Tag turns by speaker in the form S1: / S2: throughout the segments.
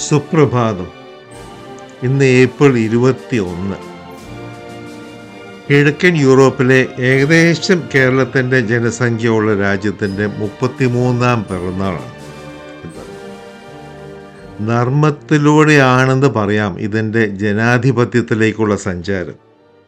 S1: സുപ്രഭാതം. ഇന്ന് ഏപ്രിൽ 21. കിഴക്കൻ യൂറോപ്പിലെ ഏകദേശം കേരളത്തിൻ്റെ ജനസംഖ്യയുള്ള രാജ്യത്തിൻ്റെ 33-ാം പിറന്നാളാണ്. നർമ്മത്തിലൂടെയാണെന്ന് പറയാം ഇതിൻ്റെ ജനാധിപത്യത്തിലേക്കുള്ള സഞ്ചാരം.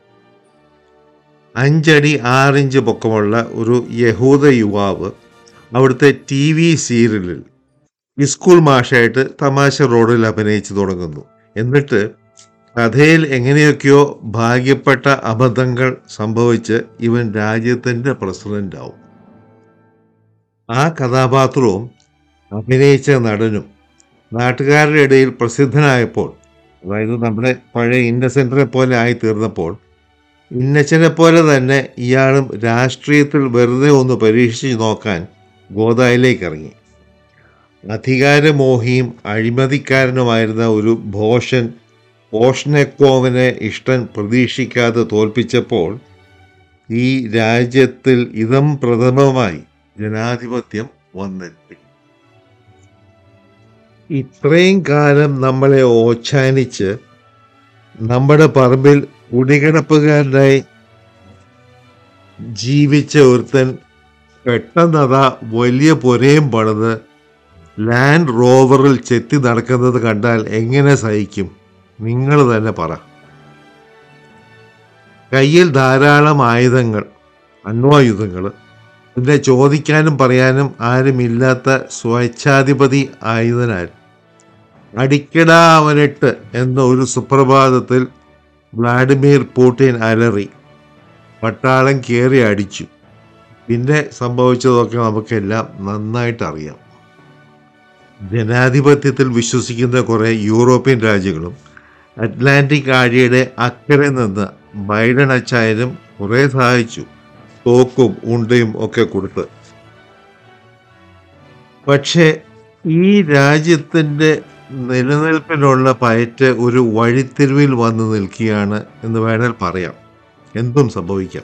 S1: 5 അടി 6 ഇഞ്ച് പൊക്കമുള്ള ഒരു യഹൂദ യുവാവ് അവിടുത്തെ TV സീരിയലിൽ സ്കൂൾ മാഷായിട്ട് തമാശ റോഡിൽ അഭിനയിച്ചു തുടങ്ങുന്നു. എന്നിട്ട് കഥയിൽ എങ്ങനെയൊക്കെയോ ഭാഗ്യപ്പെട്ട അബദ്ധങ്ങൾ സംഭവിച്ച് ഇവൻ രാജ്യത്തിൻ്റെ പ്രസിഡൻ്റാവും. ആ കഥാപാത്രവും അഭിനയിച്ച നടനും നാട്ടുകാരുടെ ഇടയിൽ പ്രസിദ്ധനായപ്പോൾ, അതായത് നമ്മുടെ പഴയ ഇന്നസെൻറ്റിനെ പോലെ ആയിത്തീർന്നപ്പോൾ, ഇന്നച്ചനെ പോലെ തന്നെ ഇയാളും രാഷ്ട്രീയത്തിൽ വെറുതെ ഒന്ന് പരീക്ഷിച്ച് നോക്കാൻ ഗോദായിലേക്ക് ഇറങ്ങി. അധികാരമോഹിയും അഴിമതിക്കാരനുമായിരുന്ന ഒരു ഭോഷൻ പോഷ്നെക്കോവിനെ ഇഷ്ടൻ പ്രതീക്ഷിക്കാതെ തോൽപ്പിച്ചപ്പോൾ ഈ രാജ്യത്തിൽ ഇതം പ്രഥമമായി ജനാധിപത്യം വന്നെത്തി. ഇത്രയും കാലം നമ്മളെ ഓച്ചാനിച്ച് നമ്മുടെ പറമ്പിൽ കുടികിടപ്പുകാരനായി ജീവിച്ച ഒരുത്തൻ പെട്ടെന്നതാ വലിയ പുരയും പണിത് ലാൻഡ് റോവറിൽ ചെത്തി നടക്കുന്നത് കണ്ടാൽ എങ്ങനെ സഹിക്കും? നിങ്ങൾ തന്നെ പറ. കയ്യിൽ ധാരാളം ആയുധങ്ങൾ, അണ്വായുധങ്ങൾ, പിന്നെ ചോദിക്കാനും പറയാനും ആരുമില്ലാത്ത സ്വേച്ഛാധിപതി ആയുധനാൽ അടിക്കടാ അവനിട്ട് എന്ന ഒരു സുപ്രഭാതത്തിൽ വ്ളാഡിമിർ പുടിൻ അലറി. പട്ടാളം കയറി അടിച്ചു. പിന്നെ സംഭവിച്ചതൊക്കെ നമുക്കെല്ലാം നന്നായിട്ടറിയാം. ജനാധിപത്യത്തിൽ വിശ്വസിക്കുന്ന കുറേ യൂറോപ്യൻ രാജ്യങ്ങളും അറ്റ്ലാന്റിക് ആഴിയുടെ അക്കരെ നിന്ന് ബൈഡൻ അച്ചായനും കുറേ സഹായിച്ചു, തോക്കും ഉണ്ടയും ഒക്കെ കൊടുത്ത്. പക്ഷേ ഈ രാജ്യത്തിൻ്റെ നിലനിൽപ്പിനുള്ള പയറ്റ് ഒരു വഴിത്തിരിവിൽ വന്ന് നിൽക്കുകയാണ് എന്ന് വേണേൽ പറയാം. എന്തും സംഭവിക്കാം.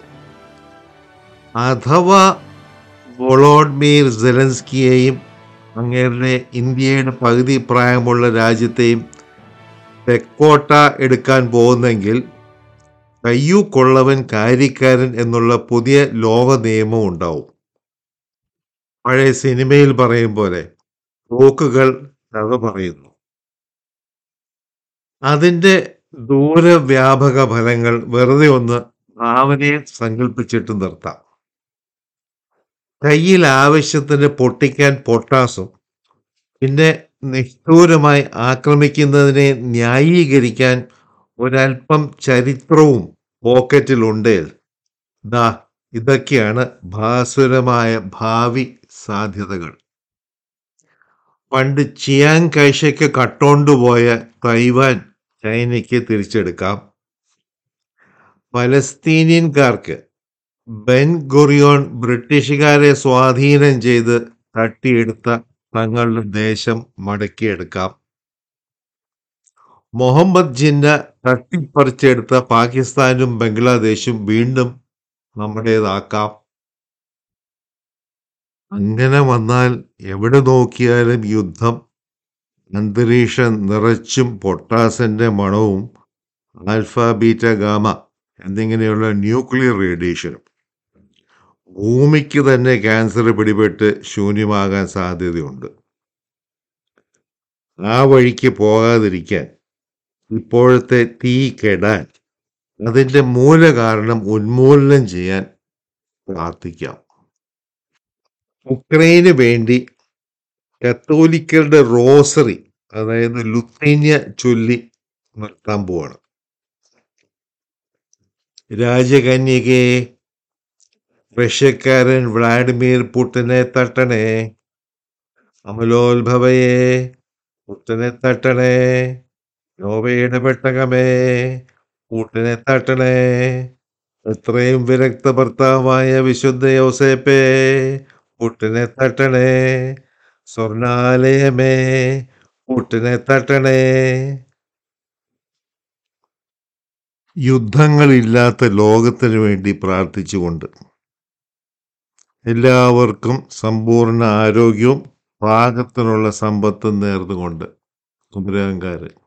S1: അഥവാ വോളോഡിമിർ സെലൻസ്കിയെയും അങ്ങേരുടെ ഇന്ത്യയുടെ പകുതി പ്രായമുള്ള രാജ്യത്തെയും തെക്കോട്ട എടുക്കാൻ പോകുന്നെങ്കിൽ കയ്യു കൊള്ളവൻ കാര്യക്കാരൻ എന്നുള്ള പുതിയ ലോക നിയമം ഉണ്ടാവും. പഴയ സിനിമയിൽ പറയും പോലെ തോക്കുകൾ കഥ പറയുന്നു. അതിൻ്റെ ദൂരവ്യാപക ഫലങ്ങൾ വെറുതെ ഒന്ന് ഭാവനയെ സങ്കല്പിച്ചിട്ട് നിർത്താം. കയ്യിൽ ആവശ്യത്തിന് പൊട്ടിക്കാൻ പൊട്ടാസും പിന്നെ നിഷ്ഠൂരമായി ആക്രമിക്കുന്നതിനെ ന്യായീകരിക്കാൻ ഒരൽപ്പം ചരിത്രവും പോക്കറ്റിലുണ്ടേൽ ദാ ഇതൊക്കെയാണ് ഭാസുരമായ ഭാവി സാധ്യതകൾ. പണ്ട് ചിയാങ് കൈഷയ്ക്ക് കട്ടോണ്ടുപോയ തൈവാൻ ചൈനയ്ക്ക് തിരിച്ചെടുക്കാം. പലസ്തീനിയൻകാർക്ക് ബെൻ ഗുറിയോൺ ബ്രിട്ടീഷുകാരെ സ്വാധീനം ചെയ്ത് തട്ടിയെടുത്ത തങ്ങളുടെ ദേശം മടക്കിയെടുക്കാം. മുഹമ്മദ് ജിന്ന തട്ടിപ്പറിച്ചെടുത്ത പാകിസ്ഥാനും ബംഗ്ലാദേശും വീണ്ടും നമ്മുടേതാക്കാം. അങ്ങനെ വന്നാൽ എവിടെ നോക്കിയാലും യുദ്ധം, അന്തരീക്ഷം നിറച്ചും പൊട്ടാസിൻ്റെ മണവും ആൽഫ ബീറ്റ ഗാമ എന്നിങ്ങനെയുള്ള ന്യൂക്ലിയർ റേഡിയേഷനും. ഭൂമിക്ക് തന്നെ ക്യാൻസർ പിടിപെട്ട് ശൂന്യമാകാൻ സാധ്യതയുണ്ട്. ആ വഴിക്ക് പോകാതിരിക്കാൻ, ഇപ്പോഴത്തെ തീ കെടാൻ, അതിൻ്റെ മൂലകാരണം ഉന്മൂലനം ചെയ്യാൻ പ്രാർത്ഥിക്കാം. ഉക്രൈന് വേണ്ടി കത്തോലിക്കരുടെ റോസറി, അതായത് ലുത്തീനിയ ചൊല്ലി നിർത്താൻ പോവാണ്. രാജകന്യകേ, റഷ്യക്കാരൻ വ്ളാഡിമിർ പുടിനെ തട്ടണേ. അമലോത്ഭവയെ, പുടിനെ തട്ടണേ. നോവയുടെ പെട്ടകമേ, പുടിനെ തട്ടണേ. എത്രയും വിരക്ത ഭർത്താവായ വിശുദ്ധ യോസേപ്പേ, പുടിനെ തട്ടണേ. സ്വർണാലയമേ, പുടിനെ തട്ടണേ. യുദ്ധങ്ങളില്ലാത്ത ലോകത്തിന് വേണ്ടി പ്രാർത്ഥിച്ചുകൊണ്ട് എല്ലാവർക്കും സമ്പൂർണ്ണ ആരോഗ്യവും പാകത്തിനുള്ള സമ്പത്തും നേർന്നുകൊണ്ട് കുമരകംകാർ.